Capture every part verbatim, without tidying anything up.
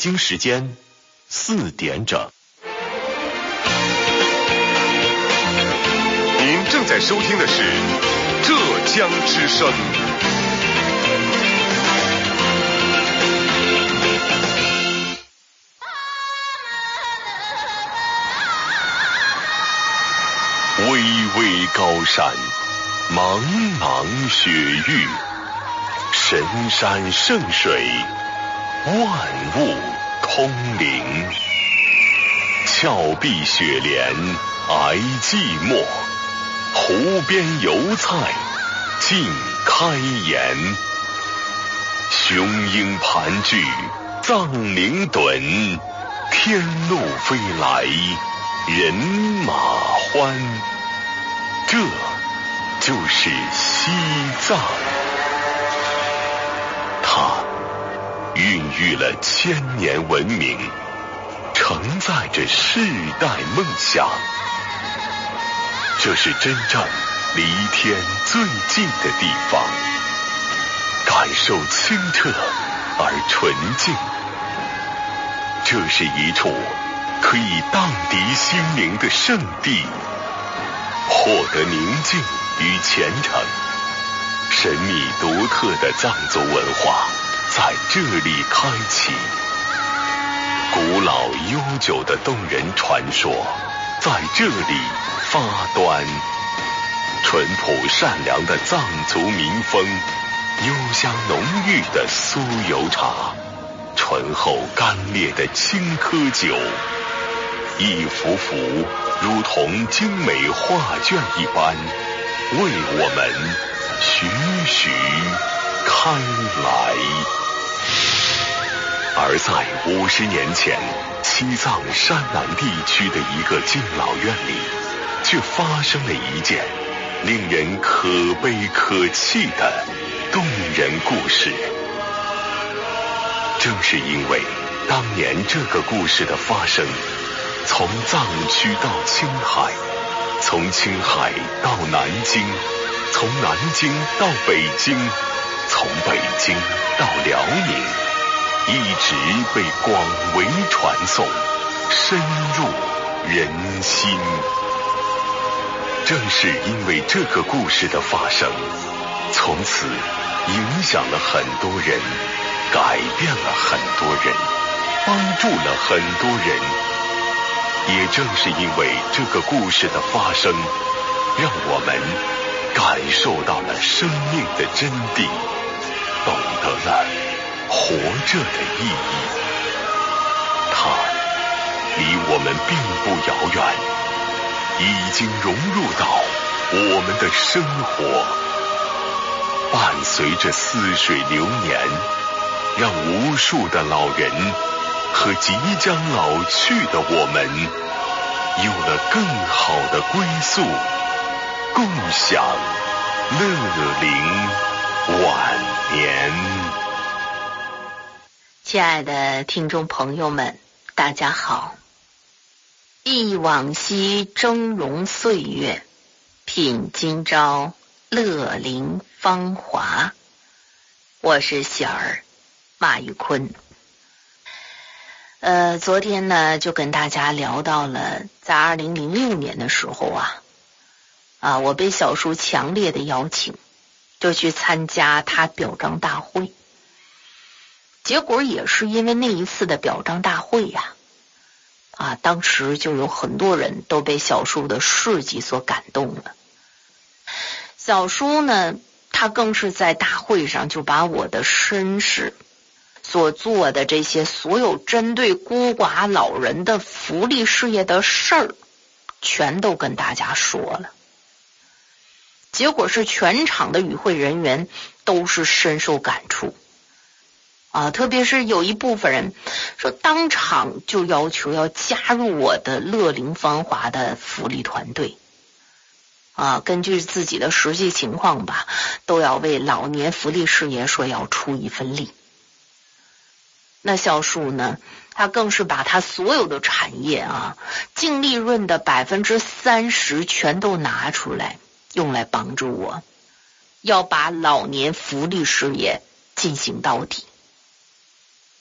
京时间四点整。 您正在收听的是浙江之声。巍巍高山，茫茫雪域，神山圣水，万物空灵。峭壁雪莲，挨寂寞，湖边油菜，尽开颜。雄鹰盘踞，藏羚趸，天路飞来，人马欢。这就是西藏，它孕育了千年文明，承载着世代梦想。这是真正离天最近的地方，感受清澈而纯净。这是一处可以荡涤心灵的圣地，获得宁静与虔诚。神秘独特的藏族文化在这里开启，古老悠久的动人传说在这里发端。淳朴善良的藏族民风，幽香浓郁的酥油茶，醇厚干烈的青稞酒，一幅幅如同精美画卷一般，为我们徐徐开来。而在五十年前，西藏山南地区的一个敬老院里，却发生了一件令人可悲可泣的动人故事。正是因为当年这个故事的发生，从藏区到青海，从青海到南京，从南京到北京，从北京到辽宁，一直被广为传颂，深入人心。正是因为这个故事的发生，从此影响了很多人，改变了很多人，帮助了很多人。也正是因为这个故事的发生，让我们感受到了生命的真谛，懂得了活着的意义。它离我们并不遥远，已经融入到我们的生活，伴随着似水流年，让无数的老人和即将老去的我们有了更好的归宿，共享乐龄晚年。 亲爱的听众朋友们，大家好。忆往昔峥嵘岁月，品今朝乐龄芳华。我是喜儿马玉坤。呃，昨天呢就跟大家聊到了，在二零零六年的时候啊，啊，我被小叔强烈的邀请，就去参加他表彰大会。结果也是因为那一次的表彰大会呀、啊，啊，当时就有很多人都被小叔的事迹所感动了。小叔呢，他更是在大会上就把我的身世所做的这些所有针对孤寡老人的福利事业的事儿，全都跟大家说了。结果是全场的与会人员都是深受感触啊，特别是有一部分人说当场就要求要加入我的乐龄芳华的福利团队啊，根据自己的实际情况吧，都要为老年福利事业说要出一份力。那小叔呢，他更是把他所有的产业啊，净利润的百分之三十全都拿出来，用来帮助我，要把老年福利事业进行到底。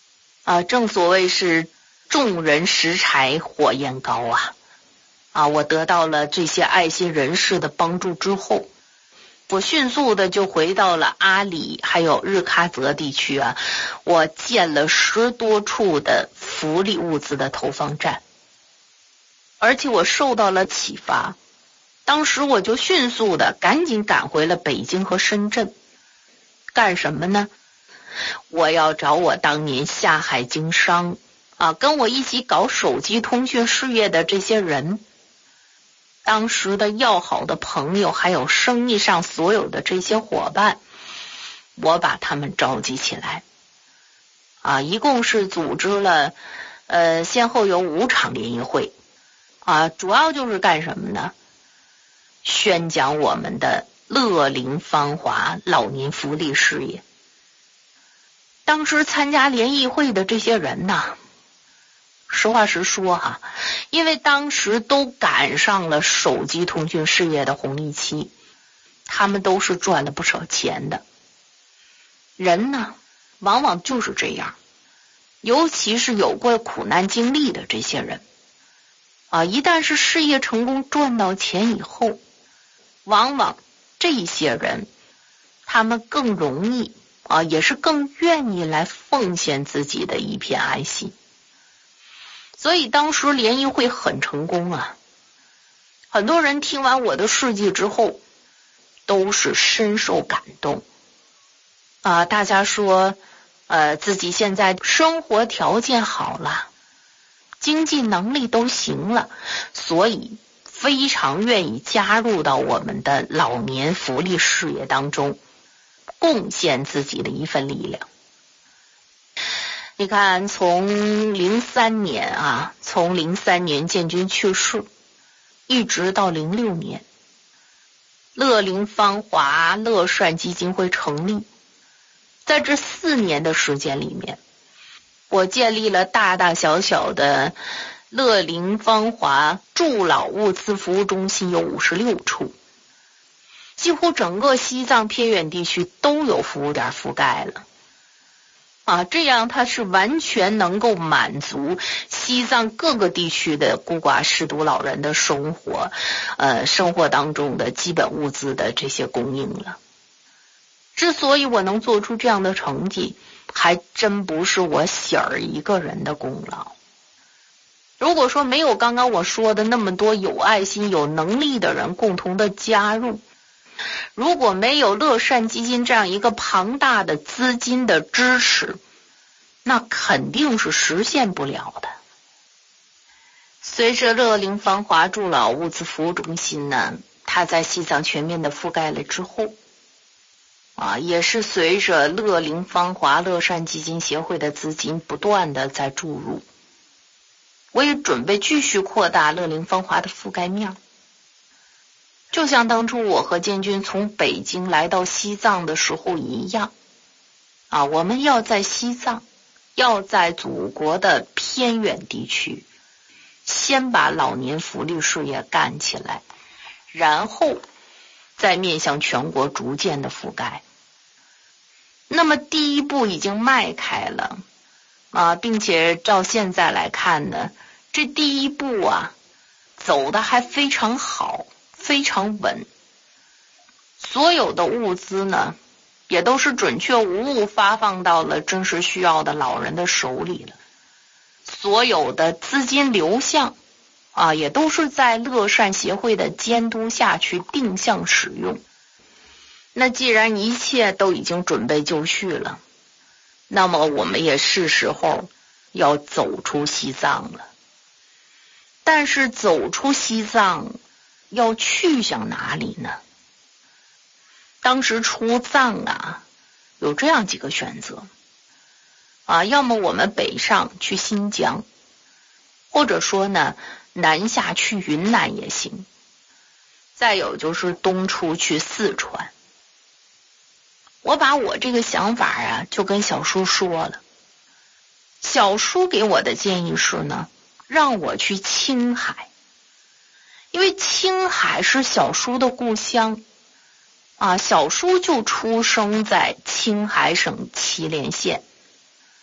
啊，正所谓是众人拾柴火焰高啊！啊，我得到了这些爱心人士的帮助之后，我迅速的就回到了阿里还有日喀则地区啊，我建了十多处的福利物资的投放站，而且我受到了启发，当时我就迅速的赶紧赶回了北京和深圳，干什么呢？我要找我当年下海经商啊，跟我一起搞手机通讯事业的这些人，当时的要好的朋友，还有生意上所有的这些伙伴，我把他们召集起来啊，一共是组织了呃，先后有五场联谊会啊，主要就是干什么呢？宣讲我们的乐龄芳华老年福利事业。当时参加联谊会的这些人呐，实话实说哈，因为当时都赶上了手机通讯事业的红利期，他们都是赚了不少钱的。人呢，往往就是这样，尤其是有过苦难经历的这些人啊，一旦是事业成功赚到钱以后，往往这些人他们更容易啊，也是更愿意来奉献自己的一片爱心。所以当时联谊会很成功啊，很多人听完我的事迹之后都是深受感动啊，大家说呃，自己现在生活条件好了，经济能力都行了，所以非常愿意加入到我们的老年福利事业当中，贡献自己的一份力量。你看，从零三年啊，从零三年建军去世，一直到零六年，乐龄芳华乐善基金会成立，在这四年的时间里面，我建立了大大小小的乐龄芳华助老物资服务中心有五十六处，几乎整个西藏偏远地区都有服务点覆盖了啊，这样它是完全能够满足西藏各个地区的孤寡失独老人的生活，呃，生活当中的基本物资的这些供应了。之所以我能做出这样的成绩，还真不是我喜儿一个人的功劳。如果说没有刚刚我说的那么多有爱心有能力的人共同的加入，如果没有乐善基金这样一个庞大的资金的支持，那肯定是实现不了的。随着乐龄芳华助老物资服务中心呢，它在西藏全面的覆盖了之后啊，也是随着乐龄芳华乐善基金协会的资金不断的在注入，我也准备继续扩大乐龄芳华的覆盖面。就像当初我和建军从北京来到西藏的时候一样啊，我们要在西藏，要在祖国的偏远地区先把老年福利事业干起来，然后再面向全国逐渐的覆盖。那么第一步已经迈开了啊，并且照现在来看呢，这第一步啊走得还非常好，非常稳。所有的物资呢也都是准确无误发放到了真实需要的老人的手里了，所有的资金流向啊也都是在乐善协会的监督下去定向使用。那既然一切都已经准备就绪了，那么我们也是时候要走出西藏了。但是走出西藏要去向哪里呢？当时出藏啊有这样几个选择啊，要么我们北上去新疆，或者说呢南下去云南也行，再有就是东出去四川。我把我这个想法啊就跟小叔说了，小叔给我的建议是呢，让我去青海，因为青海是小叔的故乡啊，小叔就出生在青海省祁连县。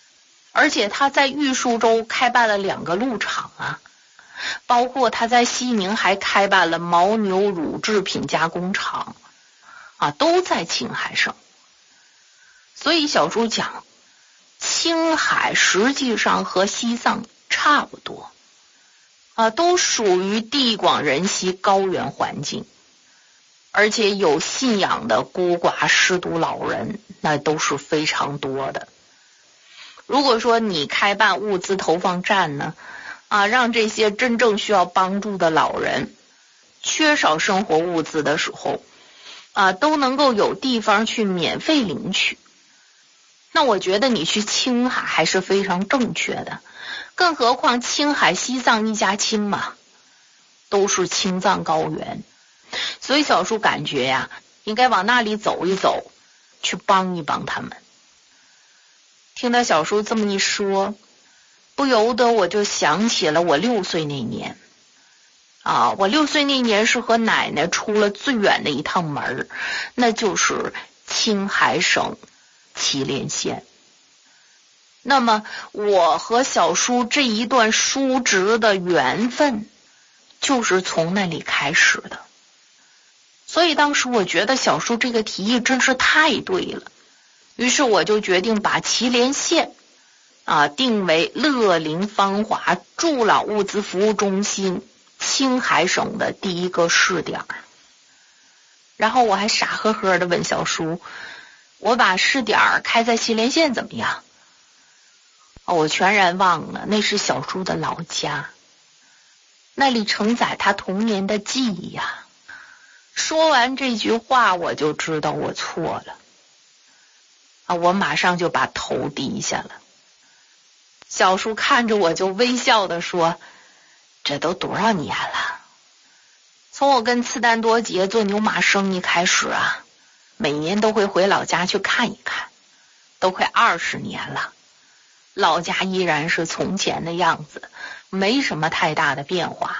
而且他在玉树州开办了两个鹿场啊，包括他在西宁还开办了牦牛乳制品加工厂啊，都在青海省。所以小叔讲，青海实际上和西藏差不多啊，都属于地广人稀高原环境，而且有信仰的孤寡失独老人那都是非常多的。如果说你开办物资投放站呢，啊，让这些真正需要帮助的老人缺少生活物资的时候啊，都能够有地方去免费领取，那我觉得你去青海还是非常正确的。更何况青海西藏一家亲嘛，都是青藏高原，所以小叔感觉呀，应该往那里走一走，去帮一帮他们。听到小叔这么一说，不由得我就想起了我六岁那年啊，我六岁那年是和奶奶出了最远的一趟门，那就是青海省祁连县。那么我和小叔这一段叔侄的缘分就是从那里开始的，所以当时我觉得小叔这个提议真是太对了，于是我就决定把祁连县啊定为乐龄芳华助老物资服务中心青海省的第一个试点。然后我还傻呵呵的问小叔，我把试点开在祁连县怎么样？哦，我全然忘了那是小叔的老家，那里承载他童年的记忆呀。说完这句话，我就知道我错了啊！我马上就把头低下了。小叔看着我就微笑地说，这都多少年了，从我跟次丹多杰做牛马生意开始啊，每年都会回老家去看一看，都快二十年了，老家依然是从前的样子，没什么太大的变化。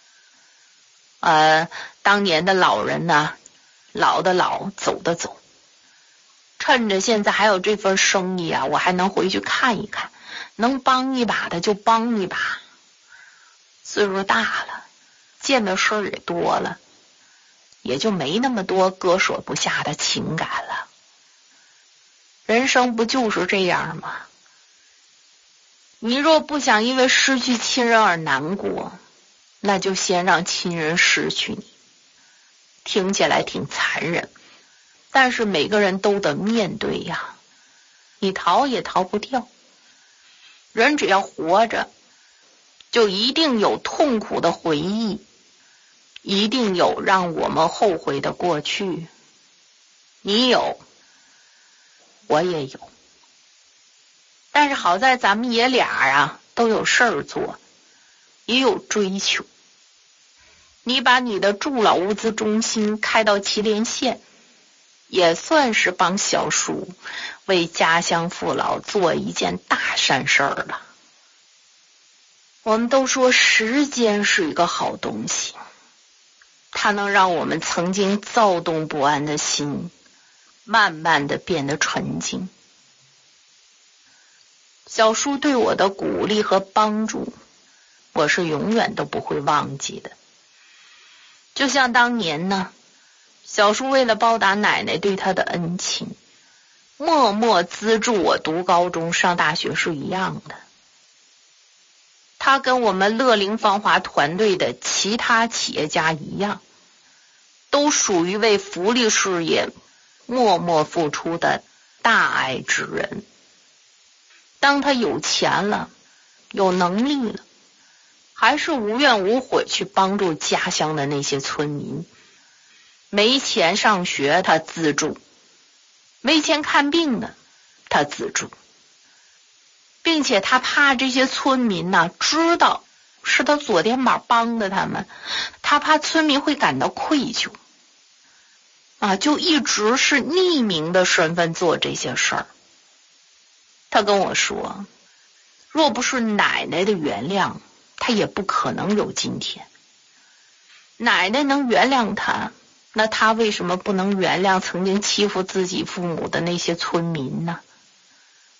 呃，当年的老人呢，老的老，走的走，趁着现在还有这份生意啊，我还能回去看一看，能帮一把的就帮一把。岁数大了，见的事儿也多了，也就没那么多割舍不下的情感了。人生不就是这样吗？你若不想因为失去亲人而难过，那就先让亲人失去你。听起来挺残忍，但是每个人都得面对呀，你逃也逃不掉。人只要活着，就一定有痛苦的回忆，一定有让我们后悔的过去。你有，我也有。但是好在咱们爷俩啊都有事儿做，也有追求。你把你的助老物资中心开到祁连县，也算是帮小叔为家乡父老做一件大善事儿了。我们都说时间是一个好东西，它能让我们曾经躁动不安的心慢慢的变得纯净。小叔对我的鼓励和帮助，我是永远都不会忘记的。就像当年呢，小叔为了报答奶奶对他的恩情，默默资助我读高中上大学是一样的。他跟我们乐龄芳华团队的其他企业家一样，都属于为福利事业默默付出的大爱之人。当他有钱了，有能力了，还是无怨无悔去帮助家乡的那些村民。没钱上学他资助，没钱看病的他资助，并且他怕这些村民呢知道是他左肩膀帮的他们，他怕村民会感到愧疚啊，就一直是匿名的身份做这些事儿。他跟我说，若不是奶奶的原谅，他也不可能有今天。奶奶能原谅他，那他为什么不能原谅曾经欺负自己父母的那些村民呢？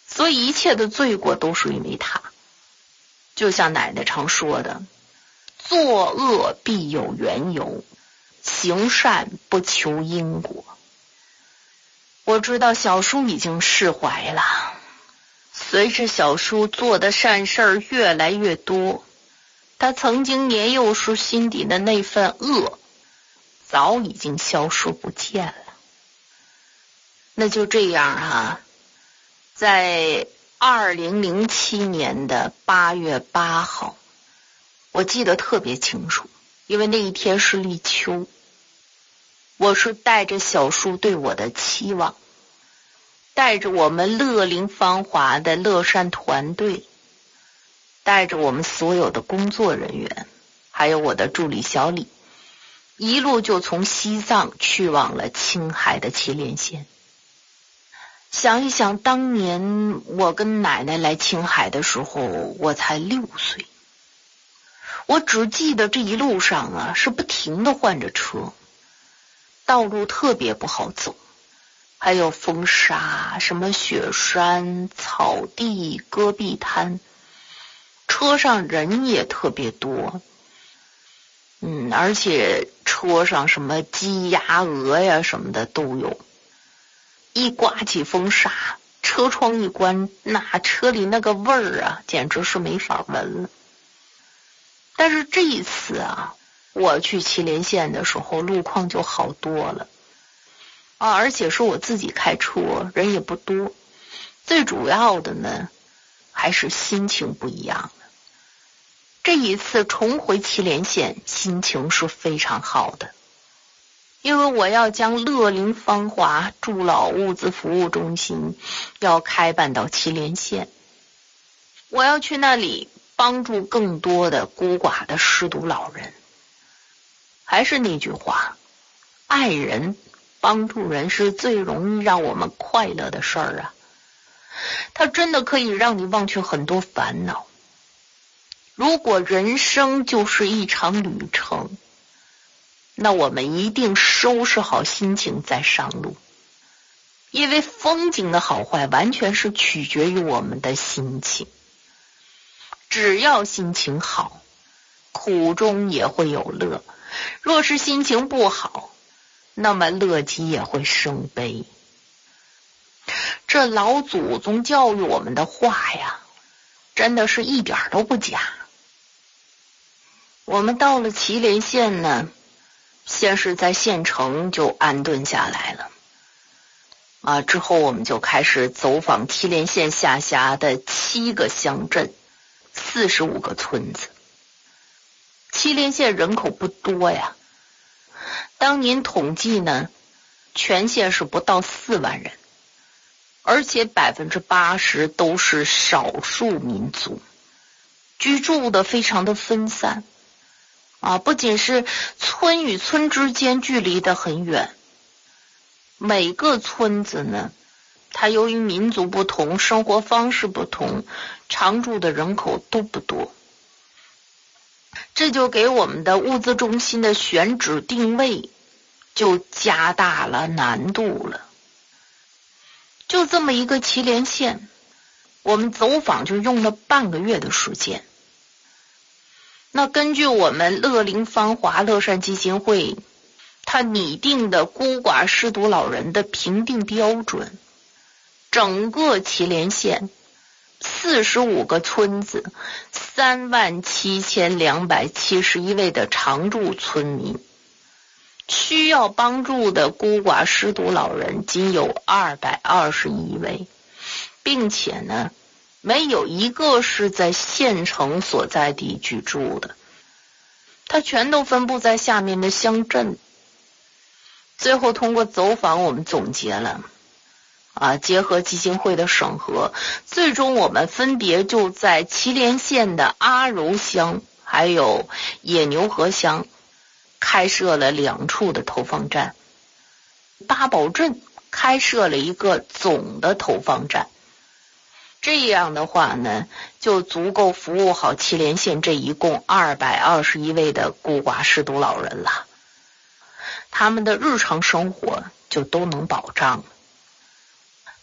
所以一切的罪过都是因为他。就像奶奶常说的，作恶必有缘由，行善不求因果。我知道小叔已经释怀了，随着小叔做的善事儿越来越多，他曾经年幼时心底的那份恶早已经消失不见了。那就这样啊，在二零零七年的八月八号，我记得特别清楚，因为那一天是立秋。我是带着小叔对我的期望，带着我们乐龄芳华的乐善团队，带着我们所有的工作人员，还有我的助理小李，一路就从西藏去往了青海的祁连县。想一想，当年我跟奶奶来青海的时候，我才六岁。我只记得这一路上啊，是不停的换着车，道路特别不好走，还有风沙、什么雪山、草地、戈壁滩，车上人也特别多。嗯，而且车上什么鸡鸭鹅呀什么的都有。一刮起风沙，车窗一关，那车里那个味儿啊，简直是没法闻了。但是这一次啊，我去祁连县的时候，路况就好多了啊，而且是我自己开车，人也不多。最主要的呢，还是心情不一样了。这一次重回祁连县，心情是非常好的。因为我要将乐龄芳华助老物资服务中心要开办到祁连县，我要去那里帮助更多的孤寡的失独老人。还是那句话，爱人帮助人是最容易让我们快乐的事儿啊，它真的可以让你忘却很多烦恼。如果人生就是一场旅程，那我们一定收拾好心情再上路，因为风景的好坏完全是取决于我们的心情。只要心情好，苦中也会有乐；若是心情不好，那么乐极也会生悲。这老祖宗教育我们的话呀，真的是一点都不假。我们到了祁连县呢，先是在县城就安顿下来了啊，之后我们就开始走访祁连县下辖的七个乡镇，四十五个村子。祁连县人口不多呀，当年统计呢，全县是不到四万人，而且百分之八十都是少数民族，居住的非常的分散。啊，不仅是村与村之间距离的很远，每个村子呢，它由于民族不同，生活方式不同，常住的人口都不多。这就给我们的物资中心的选址定位就加大了难度了。就这么一个祁连县，我们走访就用了半个月的时间。那根据我们乐龄芳华乐善基金会他拟定的孤寡失独老人的评定标准，整个祁连县四十五个村子，三万七千两百七十一位的常住村民，需要帮助的孤寡失独老人仅有二百二十一位，并且呢，没有一个是在县城所在地居住的，它全都分布在下面的乡镇。最后通过走访，我们总结了啊，结合基金会的审核，最终我们分别就在祁连县的阿柔乡还有野牛河乡开设了两处的投放站，八宝镇开设了一个总的投放站。这样的话呢，就足够服务好祁连县这一共二百二十一位的孤寡失独老人了，他们的日常生活就都能保障。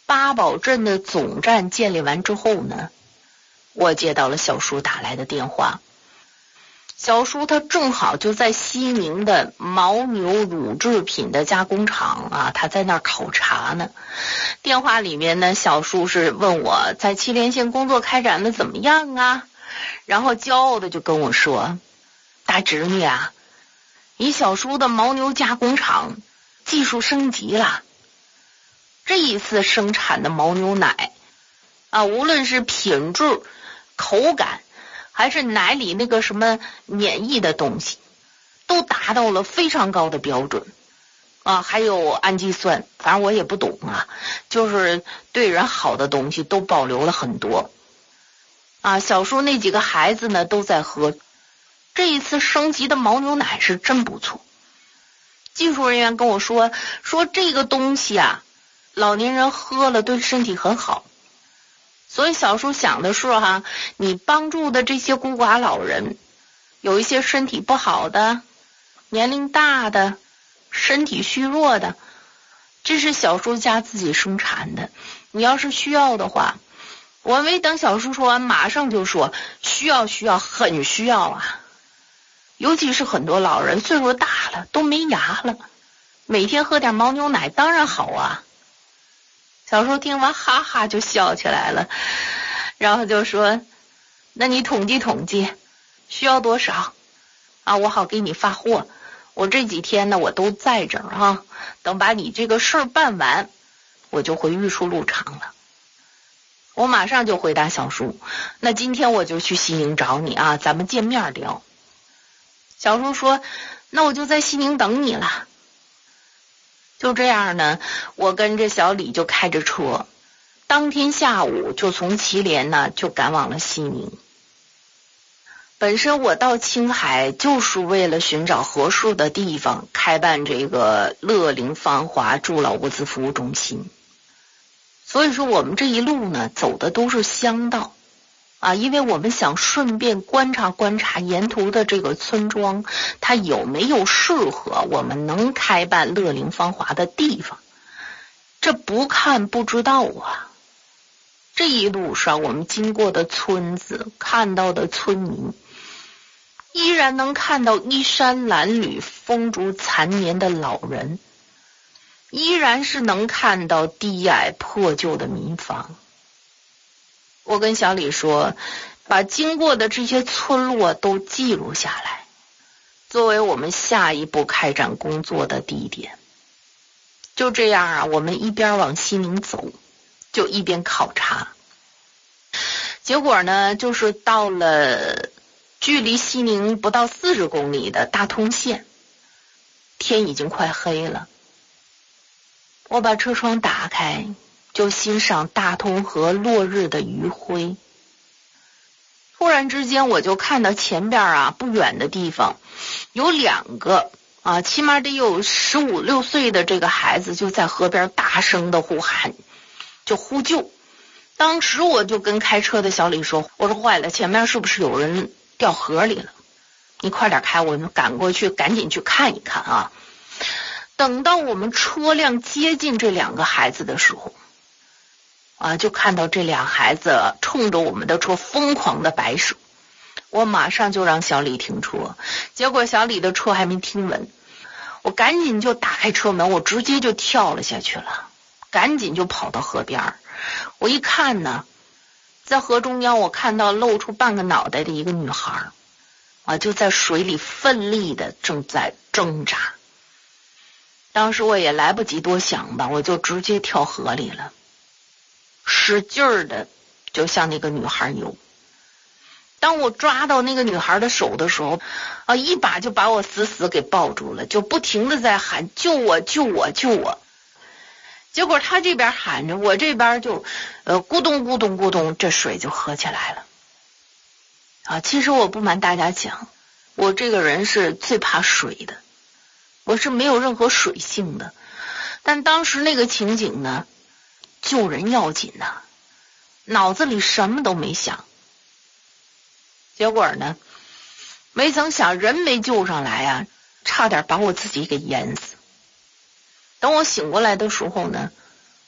八宝镇的总站建立完之后呢，我接到了小叔打来的电话。小叔他正好就在西宁的牦牛乳制品的加工厂啊，他在那儿考察呢。电话里面呢，小叔是问我在祁连县工作开展的怎么样啊，然后骄傲的就跟我说，大侄女啊，你小叔的牦牛加工厂技术升级了，这一次生产的牦牛奶啊，无论是品质、口感，还是奶里那个什么免疫的东西，都达到了非常高的标准啊，还有氨基酸，反正我也不懂啊，就是对人好的东西都保留了很多啊。小叔那几个孩子呢都在喝，这一次升级的牦牛奶是真不错。技术人员跟我说，说这个东西啊，老年人喝了对身体很好。所以小叔想的是哈，你帮助的这些孤寡老人，有一些身体不好的、年龄大的、身体虚弱的，这是小叔家自己生产的。你要是需要的话，我没等小叔说完，马上就说需要需要，很需要啊。尤其是很多老人岁数大了，都没牙了，每天喝点牦牛奶当然好啊。小叔听完哈哈就笑起来了，然后就说，那你统计统计需要多少啊，我好给你发货。我这几天呢我都在这儿啊，等把你这个事儿办完，我就回玉树路厂了。我马上就回答小叔，那今天我就去西宁找你啊，咱们见面聊。小叔说，那我就在西宁等你了。就这样呢，我跟着小李就开着车，当天下午就从祁连呢就赶往了西宁。本身我到青海就是为了寻找合适的地方开办这个乐龄芳华助老物资服务中心，所以说我们这一路呢走的都是乡道啊，因为我们想顺便观察观察沿途的这个村庄，它有没有适合我们能开办乐龄芳华的地方。这不看不知道啊。这一路上我们经过的村子，看到的村民，依然能看到衣衫褴褛、风烛残年的老人，依然是能看到低矮破旧的民房。我跟小李说，把经过的这些村落都记录下来，作为我们下一步开展工作的地点。就这样啊，我们一边往西宁走，就一边考察。结果呢，就是到了距离西宁不到四十公里的大通县，天已经快黑了。我把车窗打开，就欣赏大通河落日的余晖。突然之间我就看到前边啊不远的地方有两个啊起码得有十五六岁的这个孩子就在河边大声的呼喊，就呼救。当时我就跟开车的小李说，我说坏了，前面是不是有人掉河里了，你快点开，我们赶过去赶紧去看一看啊。等到我们车辆接近这两个孩子的时候啊，就看到这俩孩子冲着我们的车疯狂的摆手。我马上就让小李停车，结果小李的车还没停稳，我赶紧就打开车门，我直接就跳了下去了，赶紧就跑到河边。我一看呢，在河中央我看到露出半个脑袋的一个女孩啊，就在水里奋力的正在挣扎。当时我也来不及多想吧，我就直接跳河里了，使劲儿的就向那个女孩游。当我抓到那个女孩的手的时候啊，一把就把我死死给抱住了，就不停的在喊救我救我救我。结果她这边喊着，我这边就呃咕咚咕咚咕咚，这水就喝起来了啊。其实我不瞒大家讲，我这个人是最怕水的，我是没有任何水性的，但当时那个情景呢，救人要紧呐、啊，脑子里什么都没想。结果呢，没曾想人没救上来啊，差点把我自己给淹死。等我醒过来的时候呢，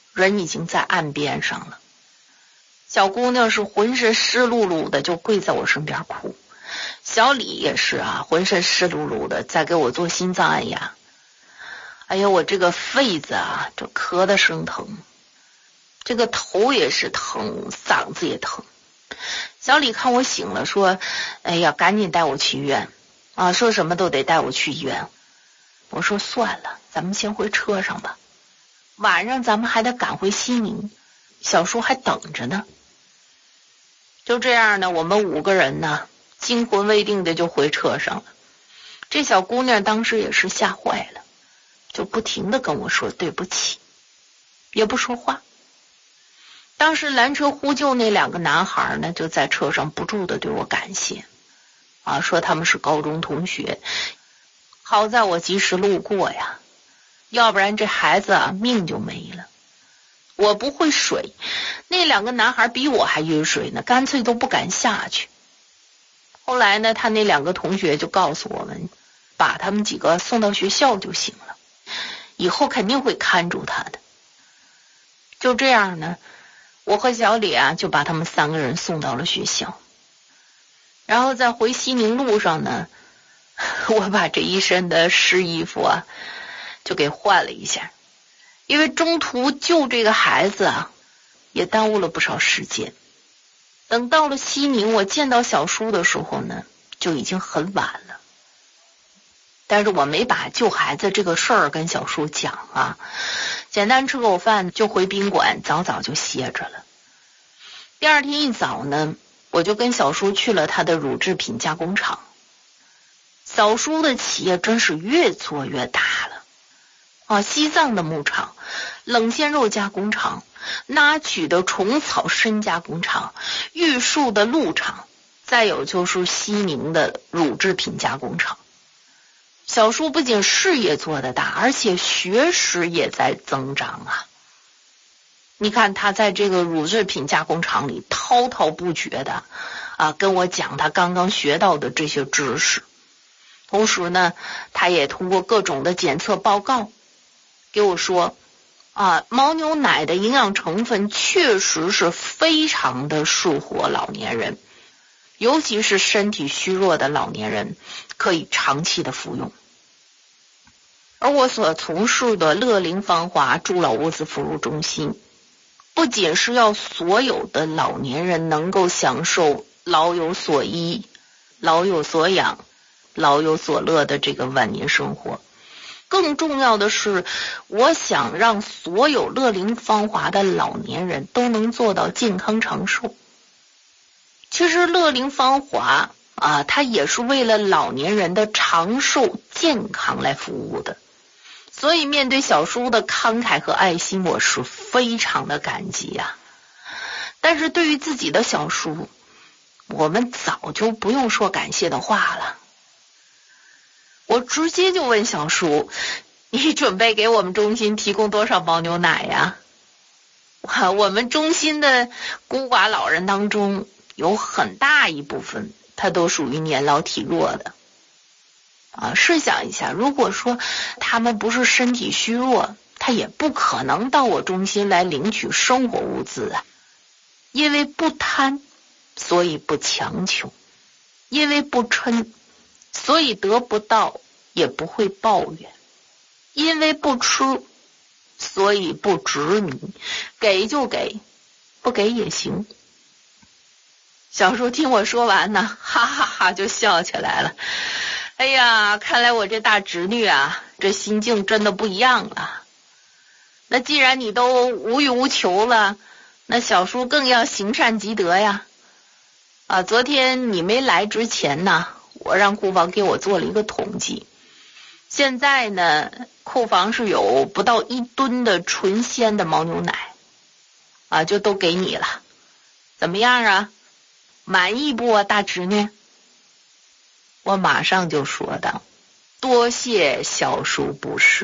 人已经在岸边上了。小姑娘是浑身湿漉漉的，就跪在我身边哭。小李也是啊，浑身湿漉漉的，在给我做心脏按压。哎呀，我这个肺子啊，这咳得生疼，这个头也是疼，嗓子也疼。小李看我醒了，说：“哎呀，赶紧带我去医院啊！说什么都得带我去医院。”我说：“算了，咱们先回车上吧，晚上咱们还得赶回西宁，小叔还等着呢。”就这样呢，我们五个人呢，惊魂未定的就回车上了。这小姑娘当时也是吓坏了，就不停的跟我说对不起，也不说话。当时拦车呼救那两个男孩呢，就在车上不住的对我感谢啊，说他们是高中同学，好在我及时路过呀，要不然这孩子啊命就没了。我不会水，那两个男孩比我还晕水呢，干脆都不敢下去。后来呢，他那两个同学就告诉我们，把他们几个送到学校就行了，以后肯定会看住他的。就这样呢，我和小李啊就把他们三个人送到了学校。然后在回西宁路上呢，我把这一身的湿衣服啊就给换了一下，因为中途救这个孩子啊也耽误了不少时间。等到了西宁，我见到小叔的时候呢，就已经很晚了。但是我没把救孩子这个事儿跟小叔讲啊，简单吃口饭就回宾馆，早早就歇着了。第二天一早呢，我就跟小叔去了他的乳制品加工厂。小叔的企业真是越做越大了啊！西藏的牧场、冷鲜肉加工厂、拿曲的虫草参加工厂、玉树的鹿场，再有就是西宁的乳制品加工厂。小叔不仅事业做得大，而且学识也在增长啊！你看他在这个乳制品加工厂里滔滔不绝的啊，跟我讲他刚刚学到的这些知识。同时呢，他也通过各种的检测报告给我说啊，牦牛奶的营养成分确实是非常的适合老年人，尤其是身体虚弱的老年人可以长期的服用。而我所从事的乐龄芳华助老物资服务中心，不仅是要所有的老年人能够享受老有所依、老有所养、老有所乐的这个晚年生活，更重要的是，我想让所有乐龄芳华的老年人都能做到健康长寿。其实乐龄芳华啊，它也是为了老年人的长寿健康来服务的。所以面对小叔的慷慨和爱心，我是非常的感激啊。但是对于自己的小叔，我们早就不用说感谢的话了。我直接就问小叔，你准备给我们中心提供多少牦牛奶呀？我们中心的孤寡老人当中，有很大一部分他都属于年老体弱的啊。试想一下，如果说他们不是身体虚弱，他也不可能到我中心来领取生活物资啊。因为不贪，所以不强求；因为不嗔，所以得不到也不会抱怨；因为不吃，所以不执迷，给就给，不给也行。小叔听我说完呢，哈哈哈就笑起来了。哎呀，看来我这大侄女啊，这心境真的不一样了。那既然你都无欲无求了，那小叔更要行善积德呀。啊，昨天你没来之前呢，我让库房给我做了一个统计。现在呢，库房是有不到一吨的纯鲜的牦牛奶，啊，就都给你了。怎么样啊？满意不啊，大侄女？我马上就说道：多谢小叔布施。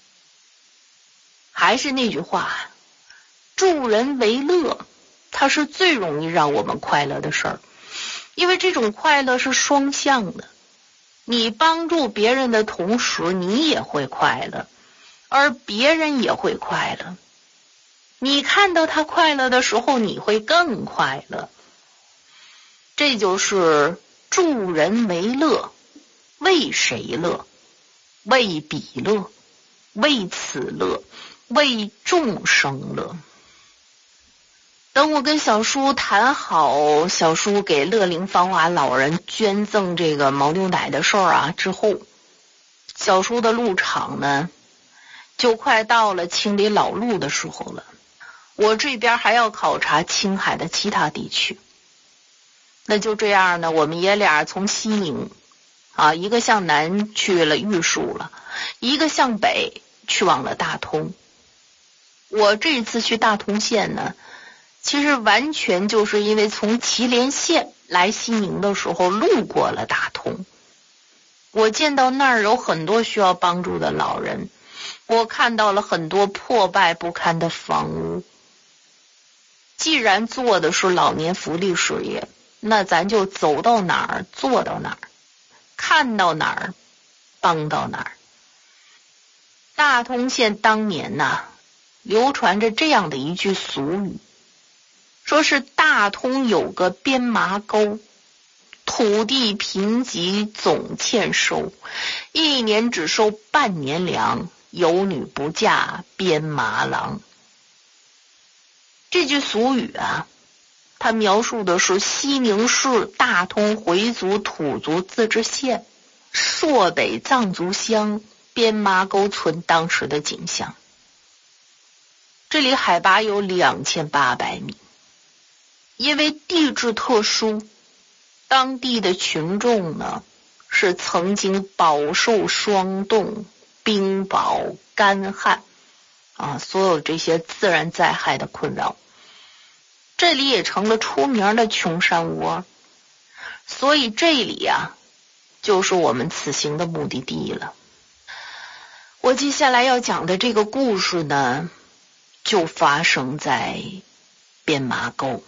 还是那句话，助人为乐，它是最容易让我们快乐的事儿，因为这种快乐是双向的。你帮助别人的同时，你也会快乐，而别人也会快乐。 你看到他快乐的时候，你会更快乐。这就是助人为乐，为谁乐？为彼乐，为此乐，为众生乐。等我跟小叔谈好小叔给乐龄芳华老人捐赠这个牦牛奶的事儿啊之后，小叔的路场呢就快到了清理老路的时候了。我这边还要考察青海的其他地区。那就这样呢，我们爷俩从西宁啊，一个向南去了玉树了，一个向北去往了大通。我这次去大通县呢，其实完全就是因为从祁连县来西宁的时候路过了大通，我见到那儿有很多需要帮助的老人，我看到了很多破败不堪的房屋。既然做的是老年福利事业，那咱就走到哪儿做到哪儿，看到哪儿帮到哪儿。大通县当年呐、啊，流传着这样的一句俗语，说是大通有个编麻沟，土地贫瘠总欠收，一年只收半年粮，有女不嫁编麻郎。这句俗语啊，它描述的是西宁市大通回族土族自治县朔北藏族乡编麻沟村当时的景象。这里海拔有两千八百米，因为地质特殊，当地的群众呢是曾经饱受霜冻、冰雹、干旱啊，所有这些自然灾害的困扰。这里也成了出名的穷山窝，所以这里啊就是我们此行的目的地了。我接下来要讲的这个故事呢，就发生在编麻沟。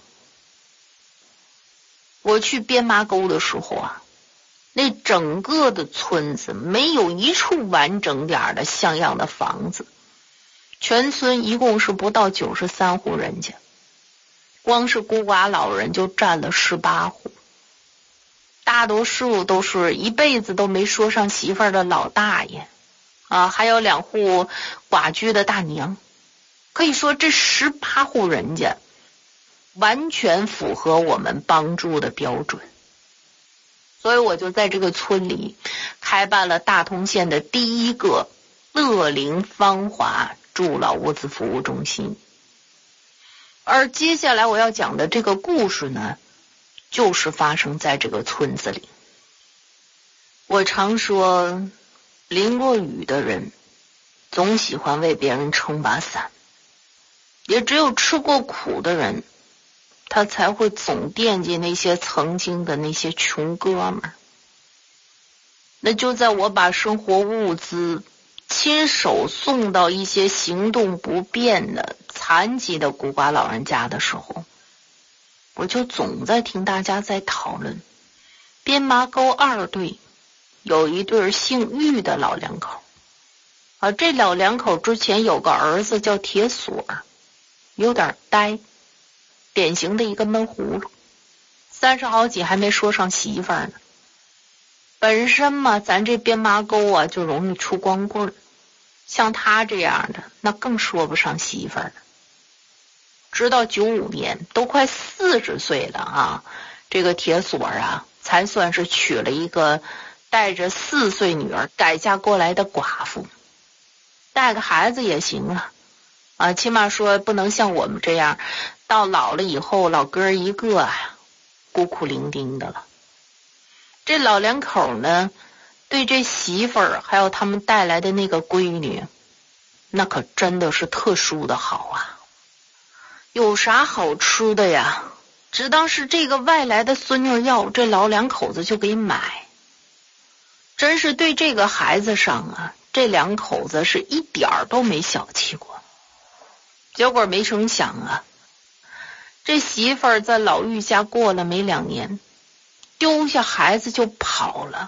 我去编麻沟的时候啊，那整个的村子没有一处完整点的像样的房子，全村一共是不到九十三户人家，光是孤寡老人就占了十八户，大多数都是一辈子都没说上媳妇儿的老大爷啊，还有两户寡居的大娘。可以说这十八户人家完全符合我们帮助的标准，所以我就在这个村里开办了大通县的第一个乐龄芳华助老物资服务中心。而接下来我要讲的这个故事呢，就是发生在这个村子里。我常说，淋过雨的人总喜欢为别人撑把伞，也只有吃过苦的人，他才会总惦记那些曾经的那些穷哥们儿。那就在我把生活物资亲手送到一些行动不便的残疾的孤寡老人家的时候，我就总在听大家在讨论编麻沟二队有一对姓玉的老两口啊，这老两口之前有个儿子叫铁锁，有点呆，典型的一个闷葫芦，三十好几还没说上媳妇儿呢。本身嘛，咱这编麻沟啊就容易出光棍儿，像他这样的那更说不上媳妇儿了。直到九五年，都快四十岁了啊，这个铁锁啊才算是娶了一个带着四岁女儿改嫁过来的寡妇，带个孩子也行了啊，起码说不能像我们这样到老了以后老哥一个啊孤苦伶仃的了。这老两口呢，对这媳妇儿还有他们带来的那个闺女，那可真的是特殊的好啊。有啥好吃的呀，只当是这个外来的孙女要，这老两口子就给买。真是对这个孩子上啊，这两口子是一点儿都没小气过。结果没成想啊，这媳妇儿在老玉家过了没两年，丢下孩子就跑了。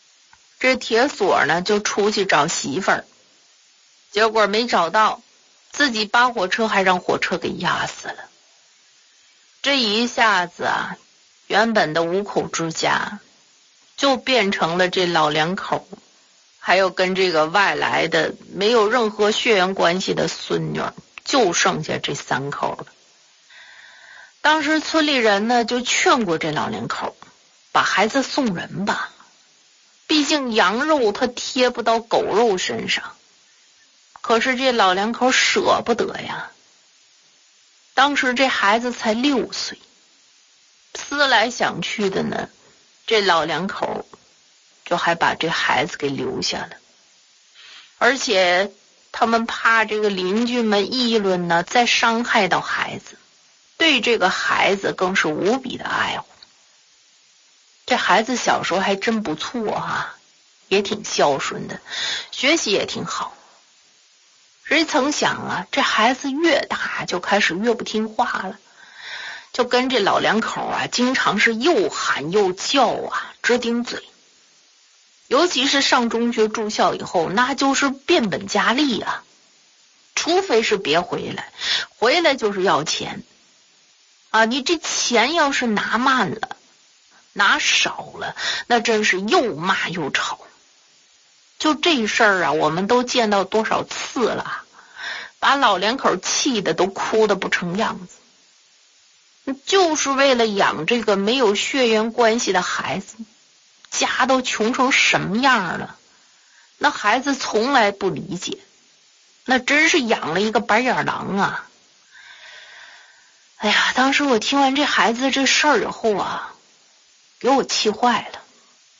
这铁锁呢就出去找媳妇儿，结果没找到， 自己扒火车还让火车给压死了。这一下子啊，原本的五口之家就变成了这老两口，还有跟这个外来的没有任何血缘关系的孙女，就剩下这三口了。当时村里人呢就劝过这老两口，把孩子送人吧，毕竟羊肉它贴不到狗肉身上。可是这老两口舍不得呀，当时这孩子才六岁，思来想去的呢，这老两口就还把这孩子给留下了，而且他们怕这个邻居们议论呢，再伤害到孩子，对这个孩子更是无比的爱护。这孩子小时候还真不错啊，也挺孝顺的，学习也挺好。谁曾想啊，这孩子越大就开始越不听话了，就跟这老两口啊经常是又喊又叫啊，直顶嘴。尤其是上中学住校以后，那就是变本加厉啊，除非是别回来，回来就是要钱啊！你这钱要是拿慢了，拿少了，那真是又骂又吵。就这事儿啊，我们都见到多少次了，把老两口气的都哭得不成样子。就是为了养这个没有血缘关系的孩子，家都穷成什么样了，那孩子从来不理解，那真是养了一个白眼狼啊！哎呀，当时我听完这孩子这事儿以后啊，给我气坏了。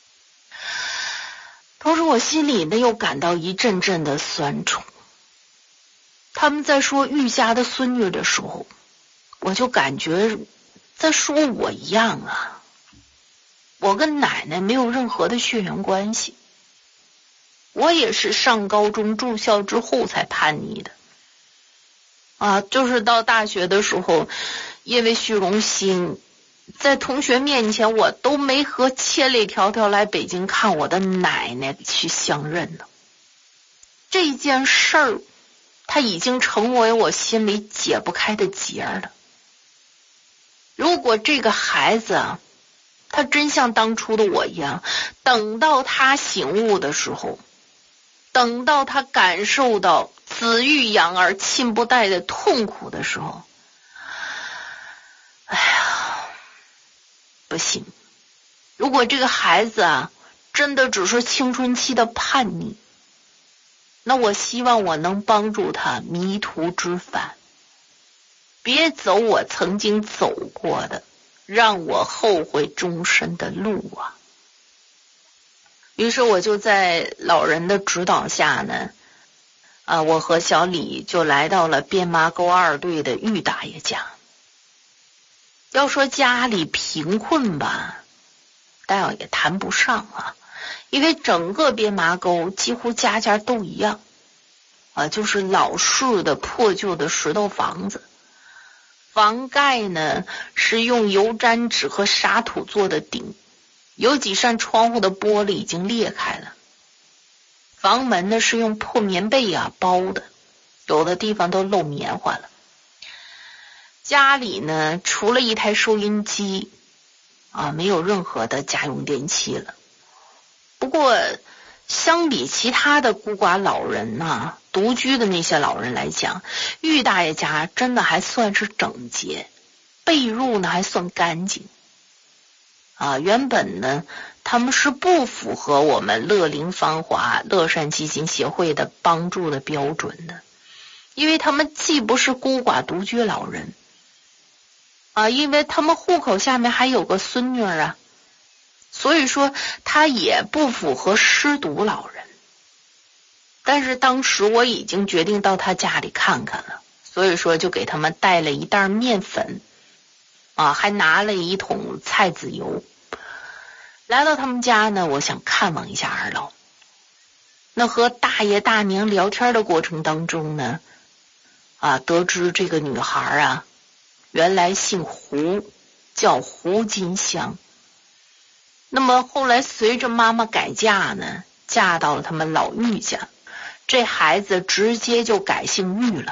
同时我心里呢又感到一阵阵的酸楚。他们在说玉家的孙女的时候，我就感觉在说我一样啊，我跟奶奶没有任何的血缘关系，我也是上高中住校之后才叛逆的啊，就是到大学的时候，因为虚荣心，在同学面前我都没和千里迢迢来北京看我的奶奶去相认呢。这件事儿它已经成为我心里解不开的结了。如果这个孩子啊，他真像当初的我一样，等到他醒悟的时候，等到他感受到子欲养而亲不待的痛苦的时候，哎呀，不行。如果这个孩子啊，真的只是青春期的叛逆，那我希望我能帮助他迷途知返，别走我曾经走过的让我后悔终身的路啊。于是我就在老人的指导下呢，啊，我和小李就来到了编麻沟二队的玉大爷家。要说家里贫困吧，倒也谈不上啊，因为整个编麻沟几乎家家都一样啊，就是老式的破旧的石头房子，房盖呢是用油毡纸和沙土做的顶，有几扇窗户的玻璃已经裂开了，房门呢是用破棉被啊包的，有的地方都漏棉花了。家里呢除了一台收音机啊，没有任何的家用电器了。不过相比其他的孤寡老人呐、啊，独居的那些老人来讲，玉大爷家真的还算是整洁，被褥呢还算干净啊。原本呢他们是不符合我们乐龄芳华乐善基金协会的帮助的标准的，因为他们既不是孤寡独居老人啊，因为他们户口下面还有个孙女啊，所以说他也不符合失独老人。但是当时我已经决定到他家里看看了，所以说就给他们带了一袋面粉啊，还拿了一桶菜籽油。来到他们家呢，我想看望一下二老。那和大爷大娘聊天的过程当中呢，啊，得知这个女孩啊原来姓胡，叫胡金香。那么后来随着妈妈改嫁呢，嫁到了他们老玉家，这孩子直接就改姓玉了，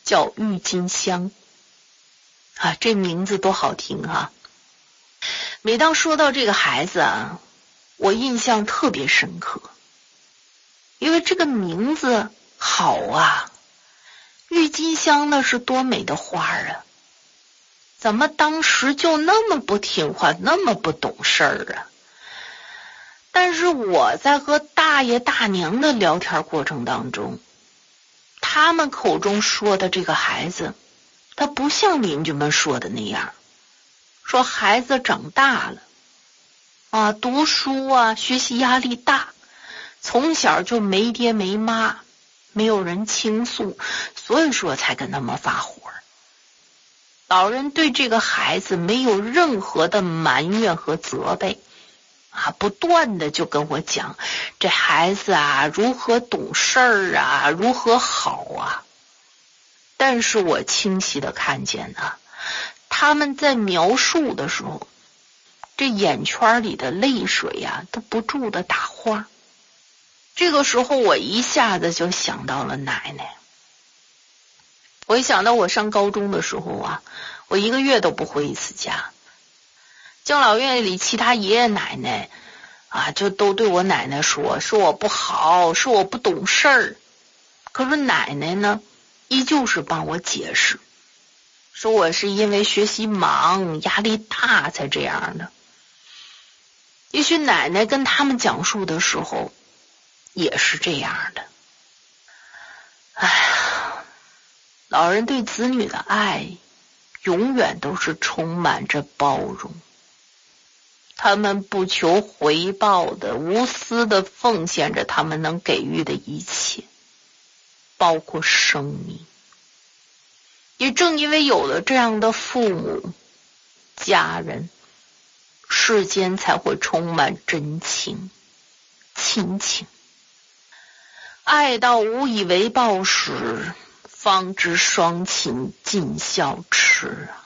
叫郁金香啊，这名字多好听啊！每当说到这个孩子啊，我印象特别深刻，因为这个名字好啊，郁金香那是多美的花啊，怎么当时就那么不听话，那么不懂事儿啊？但是我在和大爷大娘的聊天过程当中，他们口中说的这个孩子，他不像邻居们说的那样，说孩子长大了啊，读书啊，学习压力大，从小就没爹没妈，没有人倾诉，所以说才跟他们发火。老人对这个孩子没有任何的埋怨和责备啊，不断的就跟我讲这孩子啊如何懂事儿啊，如何好啊。但是我清晰的看见啊，他们在描述的时候，这眼圈里的泪水啊都不住的打花。这个时候我一下子就想到了奶奶。我一想到我上高中的时候啊，我一个月都不回一次家。敬老院里其他爷爷奶奶啊，就都对我奶奶说，说我不好，说我不懂事儿。可是奶奶呢，依旧是帮我解释，说我是因为学习忙，压力大才这样的。也许奶奶跟他们讲述的时候也是这样的。哎呀，老人对子女的爱永远都是充满着包容，他们不求回报的无私的奉献着他们能给予的一切，包括生命。也正因为有了这样的父母家人，世间才会充满真情亲情。爱到无以为报时，方知双亲尽孝痴啊。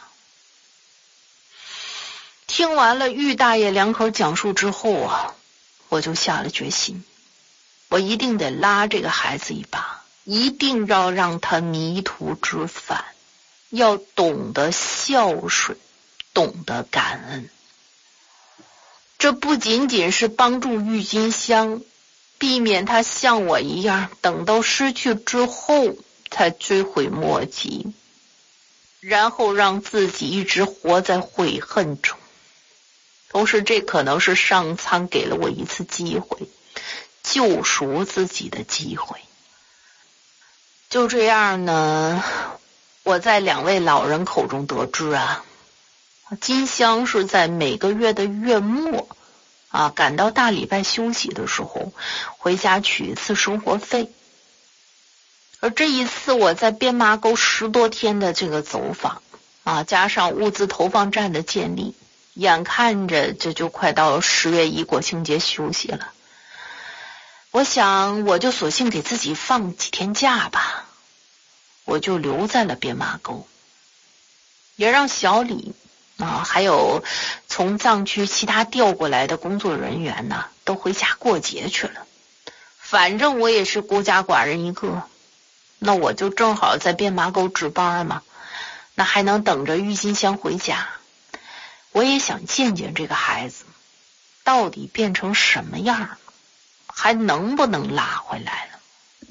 听完了郁大爷两口讲述之后啊，我就下了决心，我一定得拉这个孩子一把，一定要让他迷途知返，要懂得孝顺，懂得感恩。这不仅仅是帮助郁金香避免他像我一样等到失去之后才追悔莫及，然后让自己一直活在悔恨中。同时这可能是上苍给了我一次机会，救赎自己的机会。就这样呢，我在两位老人口中得知啊，金香是在每个月的月末啊，赶到大礼拜休息的时候回家取一次生活费。而这一次我在编麻沟十多天的这个走访啊，加上物资投放站的建立，眼看着这就快到十月一国庆节休息了，我想我就索性给自己放几天假吧，我就留在了编麻沟，也让小李啊，还有从藏区其他调过来的工作人员呢，都回家过节去了。反正我也是孤家寡人一个，那我就正好在编麻沟值班嘛，那还能等着郁金香回家。我也想见见这个孩子到底变成什么样，还能不能拉回来了。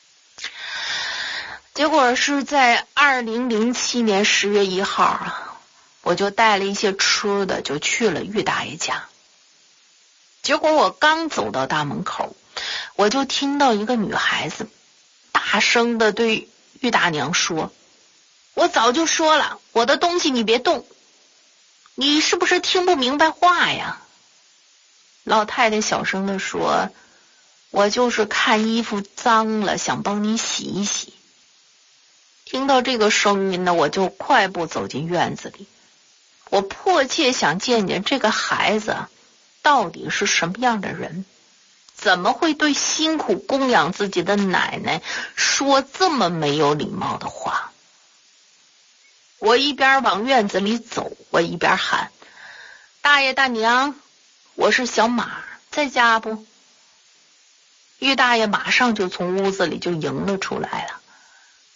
结果是在二零零七年十月一号啊，我就带了一些吃的就去了郁大爷家。结果我刚走到大门口，我就听到一个女孩子大声的对郁大娘说，我早就说了，我的东西你别动，你是不是听不明白话呀？老太太小声的说，我就是看衣服脏了，想帮你洗一洗。听到这个声音呢，我就快步走进院子里，我迫切想见见这个孩子到底是什么样的人，怎么会对辛苦供养自己的奶奶说这么没有礼貌的话。我一边往院子里走，我一边喊，大爷大娘，我是小马，在家不？郁大爷马上就从屋子里就迎了出来了，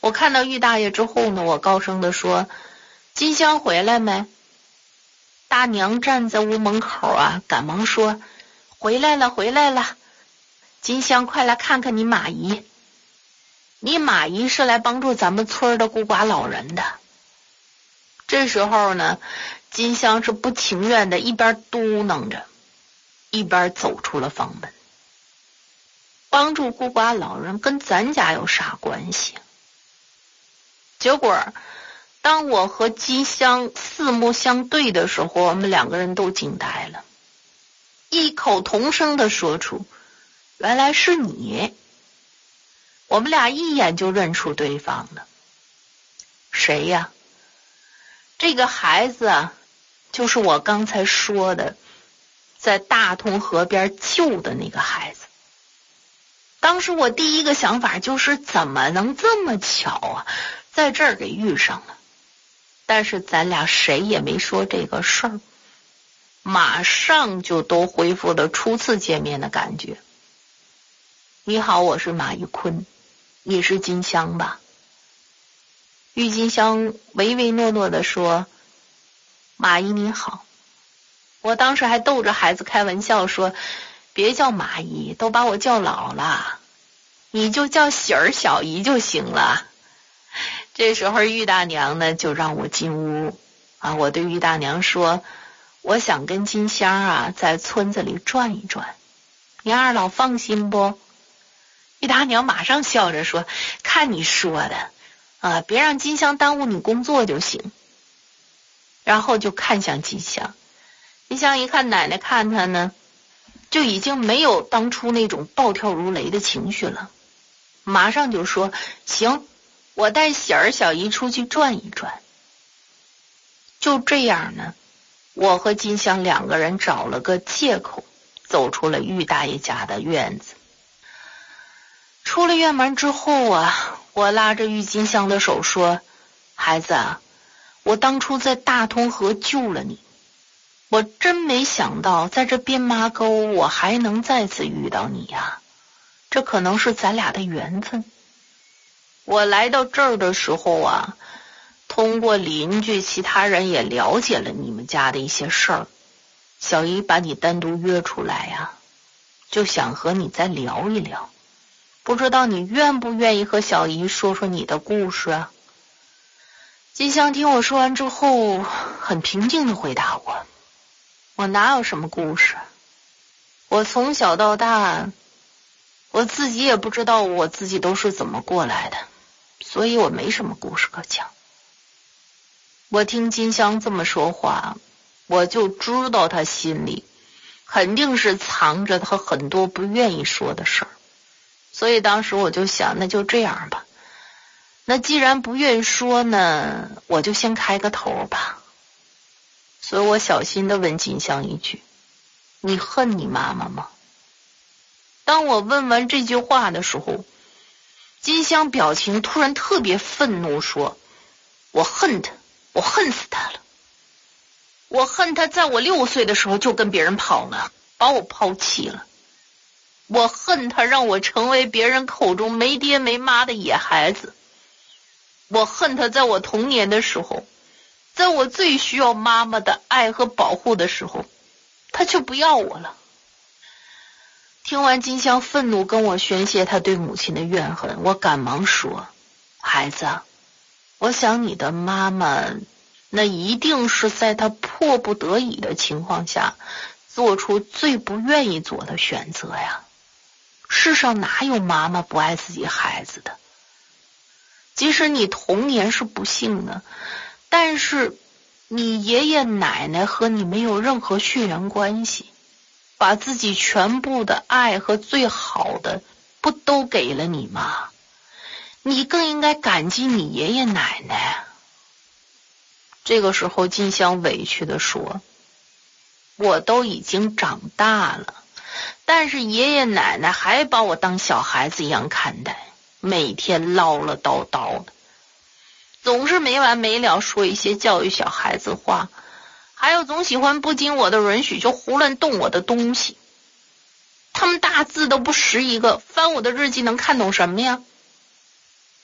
我看到玉大爷之后呢，我高声地说：金香回来没？大娘站在屋门口啊，赶忙说：回来了回来了，金香快来看看你马姨。你马姨是来帮助咱们村的孤寡老人的。这时候呢，金香是不情愿的，一边嘟囔着，一边走出了房门。帮助孤寡老人跟咱家有啥关系？结果当我和金香四目相对的时候，我们两个人都惊呆了，异口同声地说出：原来是你。我们俩一眼就认出对方了。谁呀？这个孩子啊，就是我刚才说的在大通河边救的那个孩子。当时我第一个想法就是怎么能这么巧啊，在这儿给遇上了。但是咱俩谁也没说这个事儿，马上就都恢复了初次见面的感觉。你好，我是马玉坤，你是金香吧？郁金香唯唯诺诺地说：马姨你好。我当时还逗着孩子开玩笑说：别叫马姨，都把我叫老了，你就叫喜儿小姨就行了。这时候玉大娘呢就让我进屋啊，我对玉大娘说：我想跟金香啊在村子里转一转，你二老放心不？玉大娘马上笑着说：看你说的啊，别让金香耽误你工作就行。然后就看向金香，金香一看奶奶看她呢，就已经没有当初那种暴跳如雷的情绪了，马上就说：行，我带喜儿小姨出去转一转。就这样呢，我和金香两个人找了个借口，走出了玉大爷家的院子。出了院门之后啊，我拉着郁金香的手说：孩子啊，我当初在大通河救了你，我真没想到在这边麻沟我还能再次遇到你呀，这可能是咱俩的缘分。我来到这儿的时候啊，通过邻居其他人也了解了你们家的一些事儿，小姨把你单独约出来呀，就想和你再聊一聊，不知道你愿不愿意和小姨说说你的故事啊？金香听我说完之后，很平静地回答我：我哪有什么故事？我从小到大，我自己也不知道我自己都是怎么过来的，所以我没什么故事可讲。我听金香这么说话，我就知道她心里肯定是藏着她很多不愿意说的事儿，所以当时我就想，那就这样吧，那既然不愿意说呢，我就先开个头吧。所以我小心地问金香一句：你恨你妈妈吗？当我问完这句话的时候，金香表情突然特别愤怒，说：我恨她，我恨死她了。我恨她在我六岁的时候就跟别人跑了，把我抛弃了。我恨她让我成为别人口中没爹没妈的野孩子。我恨她在我童年的时候，在我最需要妈妈的爱和保护的时候，她却不要我了。听完金香愤怒跟我宣泄她对母亲的怨恨，我赶忙说：孩子，我想你的妈妈那一定是在她迫不得已的情况下做出最不愿意做的选择呀。世上哪有妈妈不爱自己孩子的？即使你童年是不幸的，但是你爷爷奶奶和你没有任何血缘关系，把自己全部的爱和最好的不都给了你吗？你更应该感激你爷爷奶奶。这个时候金香委屈地说：我都已经长大了，但是爷爷奶奶还把我当小孩子一样看待，每天唠唠叨叨的，总是没完没了说一些教育小孩子话，还有总喜欢不经我的允许就胡乱动我的东西。他们大字都不识一个，翻我的日记能看懂什么呀？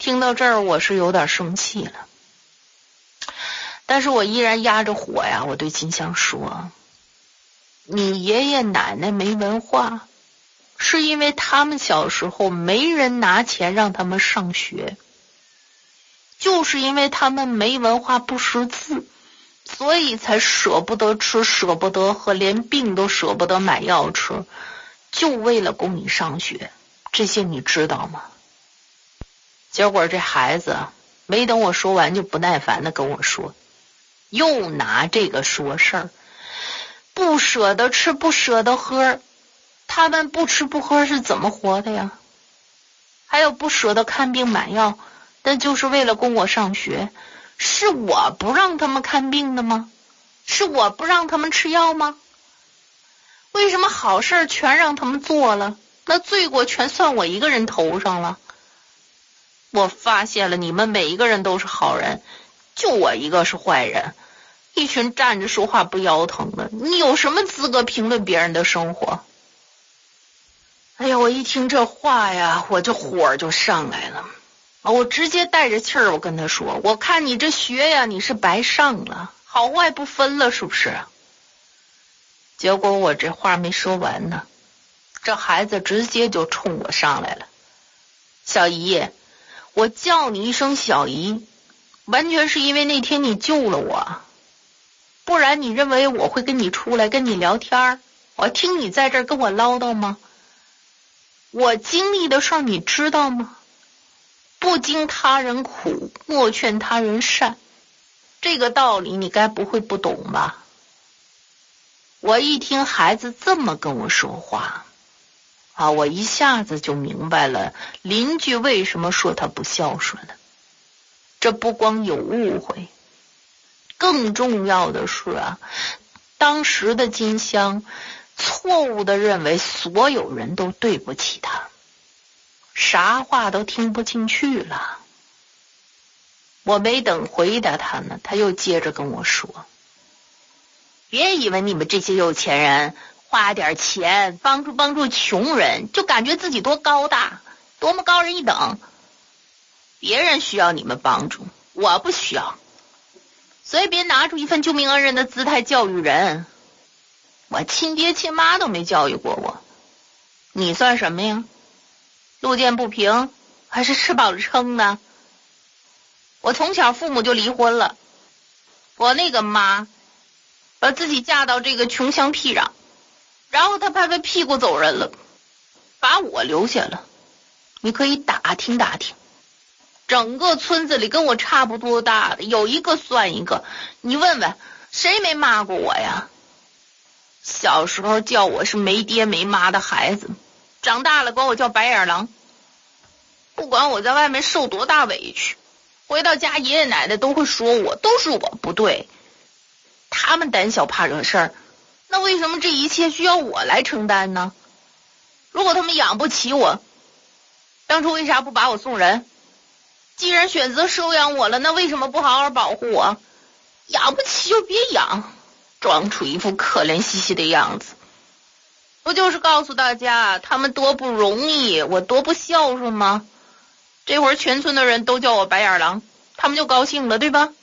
听到这儿，我是有点生气了，但是我依然压着火呀，我对金香说，你爷爷奶奶没文化，是因为他们小时候没人拿钱让他们上学，就是因为他们没文化不识字，所以才舍不得吃舍不得喝，连病都舍不得买药吃，就为了供你上学，这些你知道吗？结果这孩子没等我说完就不耐烦地跟我说，又拿这个说事儿，不舍得吃不舍得喝，他们不吃不喝是怎么活的呀？还有不舍得看病买药，但就是为了供我上学，是我不让他们看病的吗？是我不让他们吃药吗？为什么好事全让他们做了，那罪过全算我一个人头上了？我发现了，你们每一个人都是好人，就我一个是坏人，一群站着说话不腰疼的，你有什么资格评论别人的生活？哎呀，我一听这话呀，我这火就上来了，我直接带着气儿我跟他说，我看你这学呀，你是白上了，好坏不分了是不是？结果我这话没说完呢，这孩子直接就冲我上来了，小姨，我叫你一声小姨，完全是因为那天你救了我，不然你认为我会跟你出来跟你聊天，我听你在这儿跟我唠叨吗？我经历的事儿你知道吗？不经他人苦，莫劝他人善，这个道理你该不会不懂吧？我一听孩子这么跟我说话啊，我一下子就明白了邻居为什么说他不孝顺了。这不光有误会，更重要的是啊，当时的金香错误地认为所有人都对不起他，啥话都听不进去了。我没等回答他呢，他又接着跟我说，别以为你们这些有钱人花点钱帮助帮助穷人，就感觉自己多高大，多么高人一等。别人需要你们帮助，我不需要，所以别拿出一份救命恩人的姿态教育人。我亲爹亲妈都没教育过我，你算什么呀？路见不平还是吃饱了撑的？我从小父母就离婚了，我那个妈把自己嫁到这个穷乡僻壤，然后她拍拍屁股走人了，把我留下了。你可以打听打听，整个村子里跟我差不多大的有一个算一个，你问问谁没骂过我呀？小时候叫我是没爹没妈的孩子，长大了管我叫白眼狼。不管我在外面受多大委屈，回到家爷爷奶奶都会说我，都是我不对。他们胆小怕惹事儿，那为什么这一切需要我来承担呢？如果他们养不起我，当初为啥不把我送人？既然选择收养我了，那为什么不好好保护我？养不起就别养，装出一副可怜兮兮的样子，不就是告诉大家他们多不容易，我多不孝顺吗？这会儿全村的人都叫我白眼狼，他们就高兴了，对吧？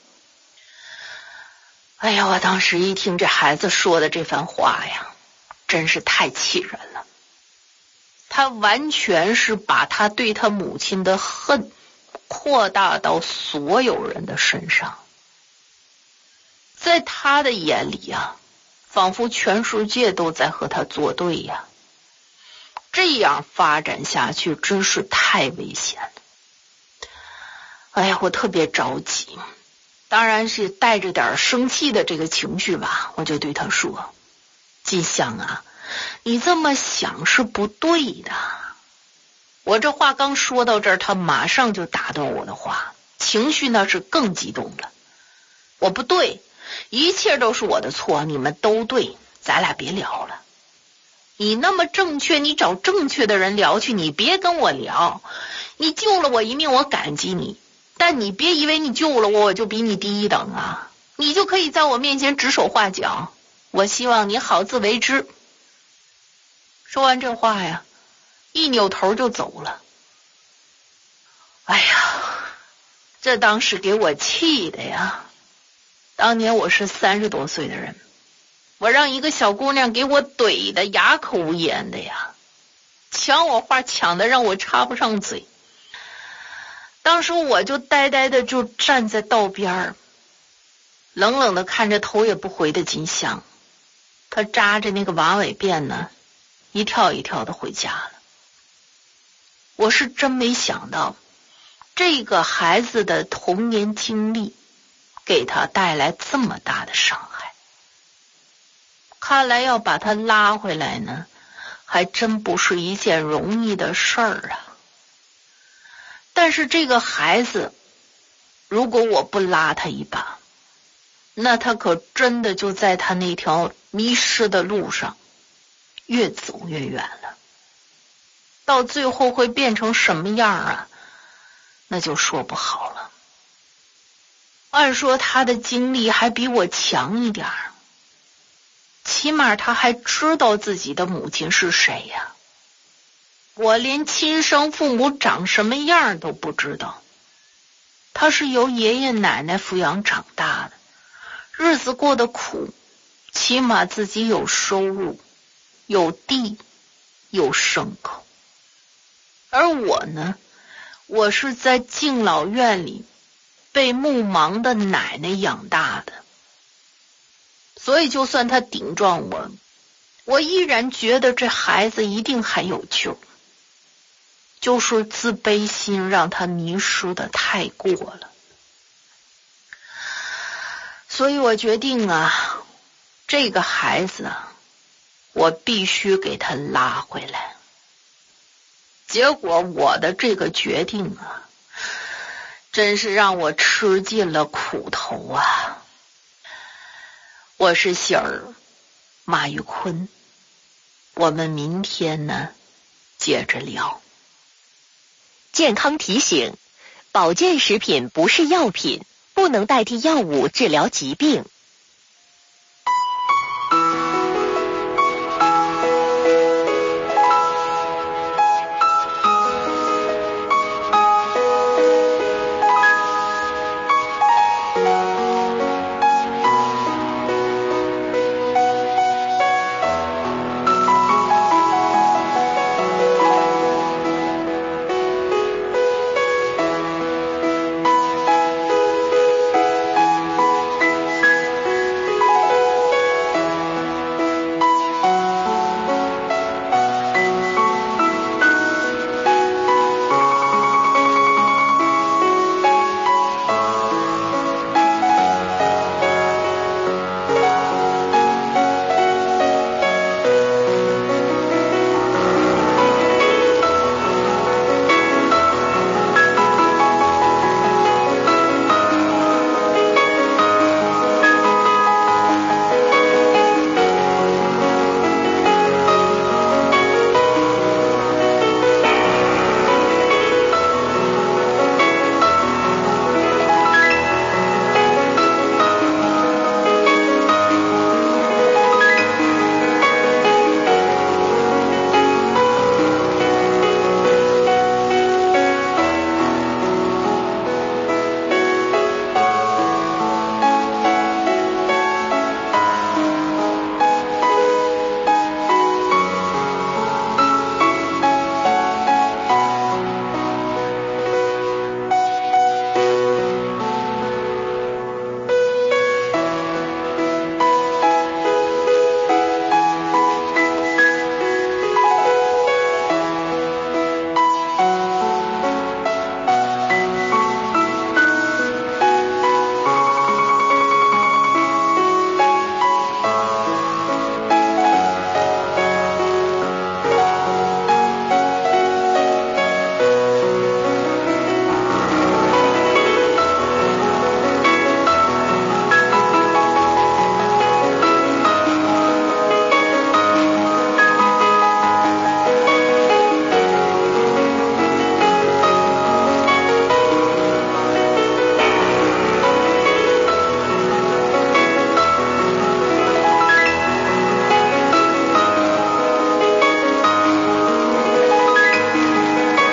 哎呀，我当时一听这孩子说的这番话呀，真是太气人了。他完全是把他对他母亲的恨扩大到所有人的身上。在他的眼里啊，仿佛全世界都在和他作对呀。这样发展下去真是太危险了。哎呀，我特别着急，当然是带着点生气的这个情绪吧，我就对他说，金香啊，你这么想是不对的。我这话刚说到这儿，他马上就打断我的话，情绪那是更激动了。我不对，一切都是我的错，你们都对，咱俩别聊了。你那么正确，你找正确的人聊去，你别跟我聊。你救了我一命，我感激你，但你别以为你救了我，我就比你低一等啊，你就可以在我面前指手画脚，我希望你好自为之。说完这话呀，一扭头就走了。哎呀， 这当时给我气的呀！当年我是三十多岁的人，我让一个小姑娘给我怼的哑口无言的呀，抢我话抢的让我插不上嘴。当时我就呆呆的就站在道边儿，冷冷的看着头也不回的金香，她扎着那个马尾辫呢，一跳一跳的回家了。我是真没想到这个孩子的童年经历给他带来这么大的伤害，看来要把他拉回来呢，还真不是一件容易的事儿啊。但是这个孩子，如果我不拉他一把，那他可真的就在他那条迷失的路上越走越远了。到最后会变成什么样啊？那就说不好了。按说他的经历还比我强一点儿，起码他还知道自己的母亲是谁呀。我连亲生父母长什么样都不知道，他是由爷爷奶奶抚养长大的，日子过得苦，起码自己有收入，有地，有牲口。而我呢，我是在敬老院里被目盲的奶奶养大的，所以就算他顶撞我，我依然觉得这孩子一定还有救，就是自卑心让他迷失的太过了。所以我决定啊，这个孩子啊，我必须给他拉回来。结果我的这个决定啊，真是让我吃尽了苦头啊！我是喜儿马玉坤，我们明天呢接着聊。 健康提醒：保健食品不是药品，不能代替药物治疗疾病。